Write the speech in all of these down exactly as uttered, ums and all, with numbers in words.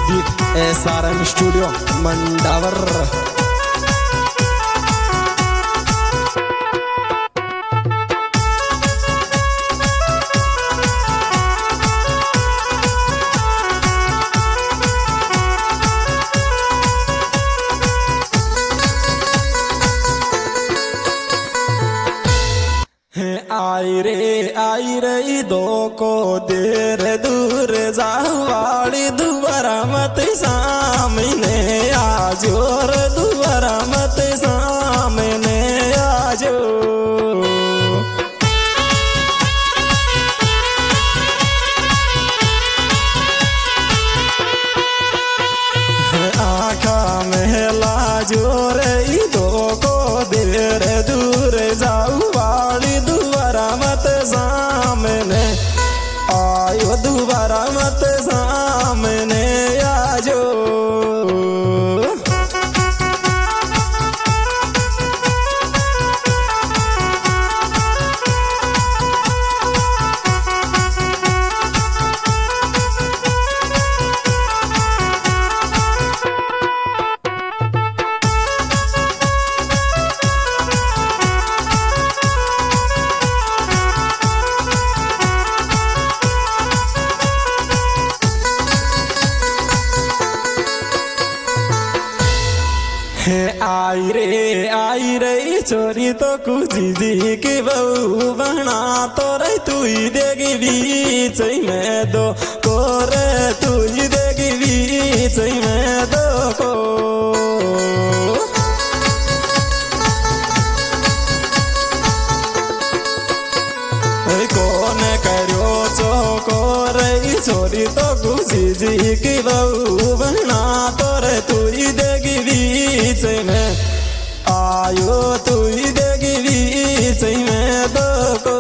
Beat S R M studio Mandawar. आई रे आई रे दो को देर दूर जावाड़ी दुबारा मत सामने आजो रे दुबारा मत सामने आजो। आँखा महला जोर दो को देर दूर जावाड़ी मत सामने आयो दोबारा मत सामने आजो। आई रे आई रे छोरी तो कुजी जी की बहू बना तो रे तू ही देगी बीच में दो को रे तू ही देगी बीच में दो को। कौन करो चौको रे छोरी तो कुजी जी की बहू बना तो रे तू ही देगी बीच में आयो तू ही देगी बीच में दो को।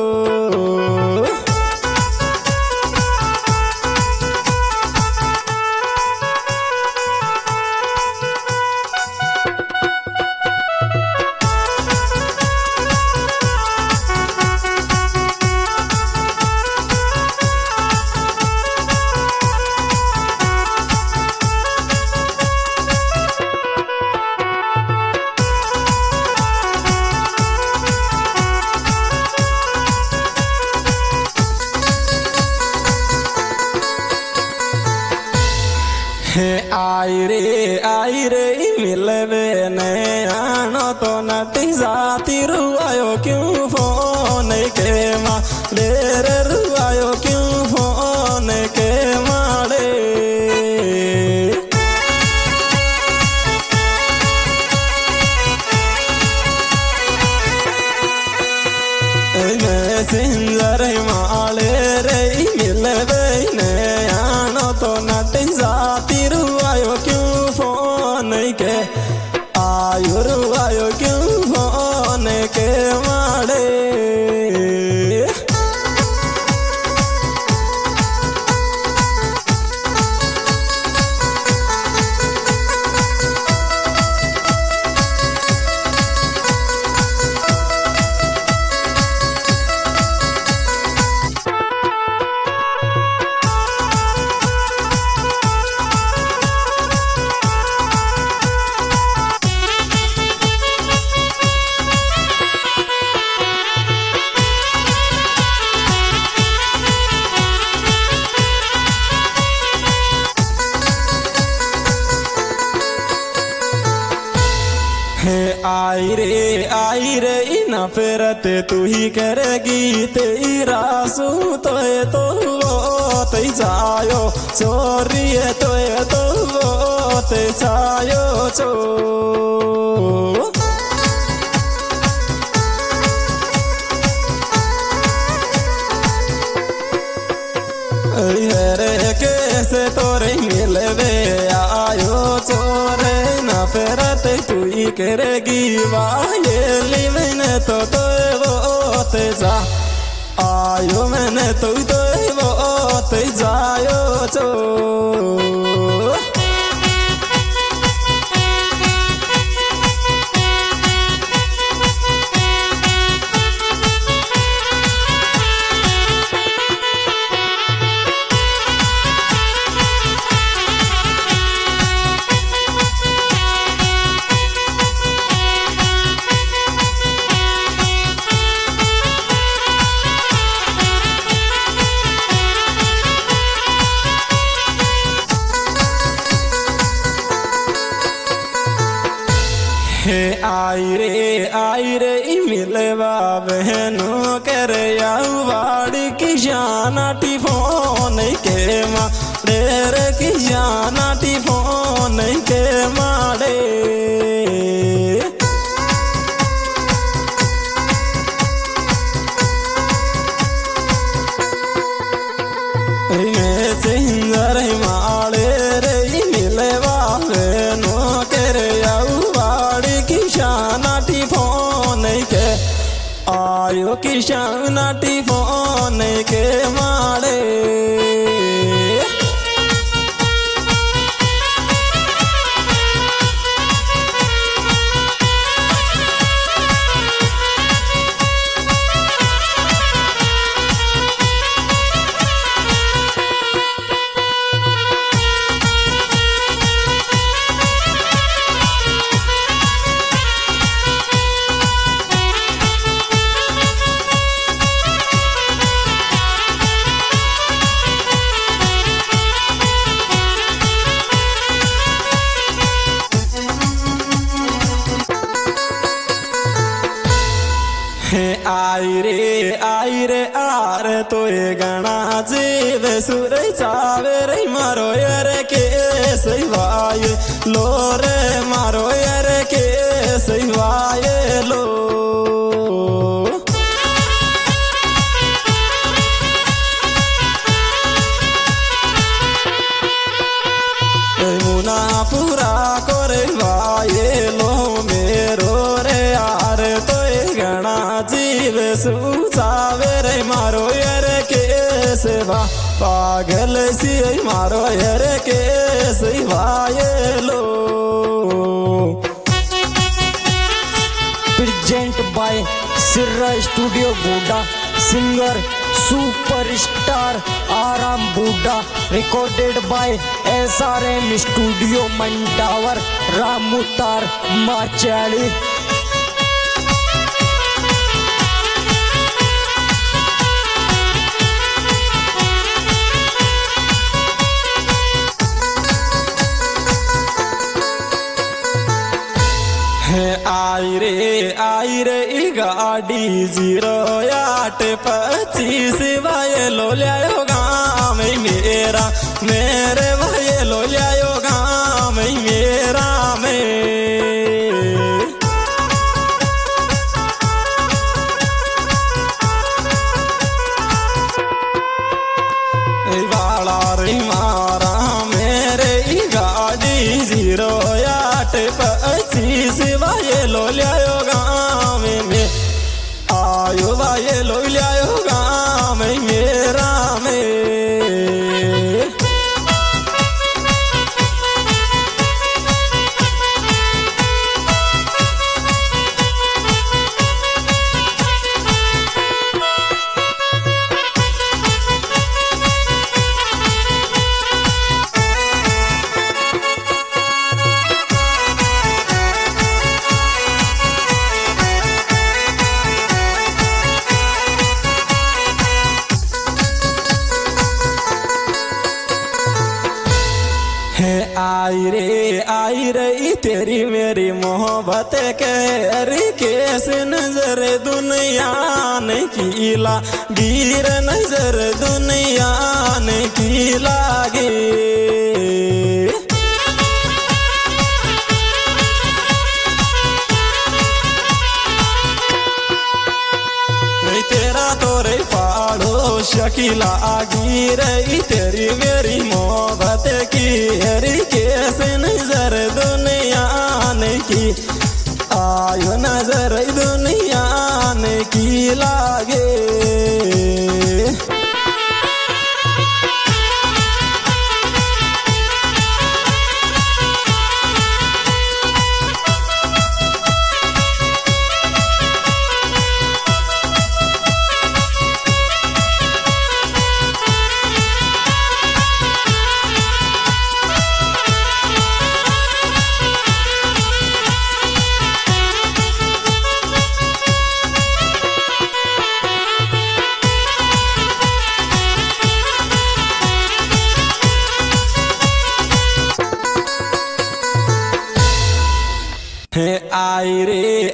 आई रे आई रे मिलवे ने आनो तो नटी जाती रुआयो क्यों फोन के मारे रे रुआयो क्यों फोन के मारे। सिंजर माले रे मिलवे ने आनो तो नटी जाती रुआयो क्यों फोन के आयो रुआयो क्यों फोन के मारे। आई रे आई रे नफरत तू ही करेगी तेरा सू तो तो वो ते जायो चोरी तो तो वो ते जायो चो। रे कैसे तोरे मिलवे आयो चोरे नफरत तू ही करेगी वाये लिवन तो तो वो ते जा आयो मैंने तो तो वो ते जायो चो। आई रे आई रे मिलवा बहनों कर वाड़ की शानाटी फोन के मारे रे की शानाटी फोन के मारे सिंगर माड़े रे मिलवा बहनों कर वाड़ की शानाटी फोन के आयो की शानाटी फोन के माड़े आई रे आई रे आर तो गणा जीव सुर चावे रे मारो यार के सवाय लो रे मारो यार के सवाय लो मुना पूरा करे वाये लो मेरो रे यार तो गणा जीव सुचावे रे मारो यार के सेवा पागल सी मारो यार के सिवाय लो प्रेजेंट बाय सिर्रा स्टूडियो बूढ़ा सिंगर सुपरस्टार आराम बूढ़ा recorded by S R M studio Mandawar रामूतार माचाली आई रे आई रे गाड़ी जीरो आठ पच्चीस भाई लो लियायो गाँव मेरा मेरे भाई लो लियायो गाँव मेरा में वाला रे मारा मेरे गाड़ी जीरो आठ पच्चीस भाई लो लियायो गाँव में आयो भाई लो लियायो गाँव मेरा में आई रे आई रे तेरी मेरी मोहब्बत के केस नजर दुनिया ने कीला गिर नजर दुनिया ने की लागे तेरा तोरे फाड़ो शकीला आगी रही तेरी मेरी मोहब्बत की हरी कैसे नजर दुनिया ने की आयो नजर दुनिया ने की लागे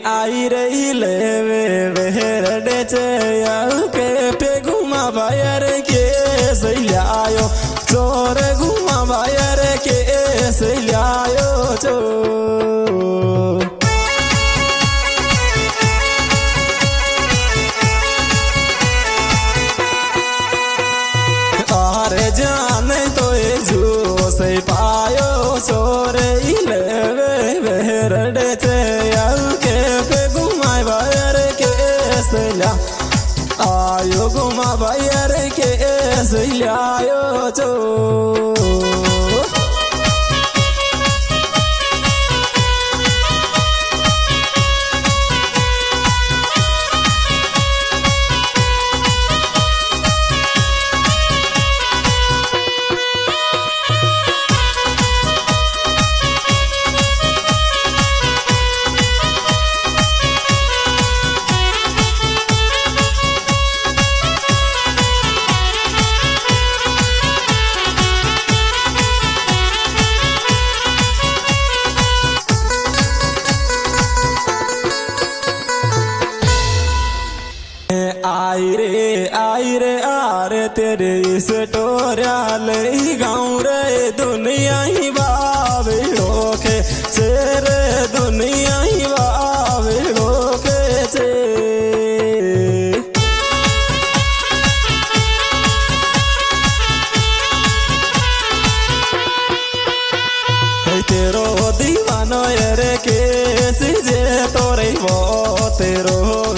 आई रही लेवे वेरडे चे के पे घुमा बायर के सैलायो चोर घुमा बायर के सैलायो चो अरे जाने तो ये जो से पायो चोरे लेवे वेरडे चे के पे घुमाए बायर के सैला आयो घुमा बायर के सैलायो चो आई रे आई रे आरे तेरे इस टोरियाल गाँव रे दुनिया ही बावे लोके चेरे दुनिया ही बावे लोके चे तेरो दीवानो रे के जे तोरे वो तेरो